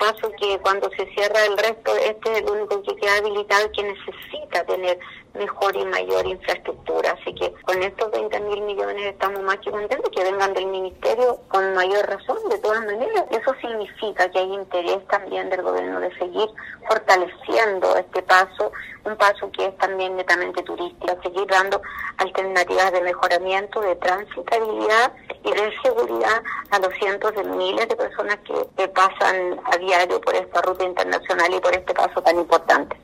paso que cuando se cierra el resto, este es el único que queda habilitado y que necesita tener mejor y mayor infraestructura. Así que con estos 20.000 millones estamos más que contentos, que vengan del Ministerio con mayor razón. De todas maneras, eso significa que hay interés también del gobierno de seguir fortaleciendo este paso, un paso que es también netamente turístico, seguir dando alternativas de mejoramiento, de transitabilidad y de seguridad a los cientos de miles de personas que pasan a diario por esta ruta internacional y por este paso tan importante.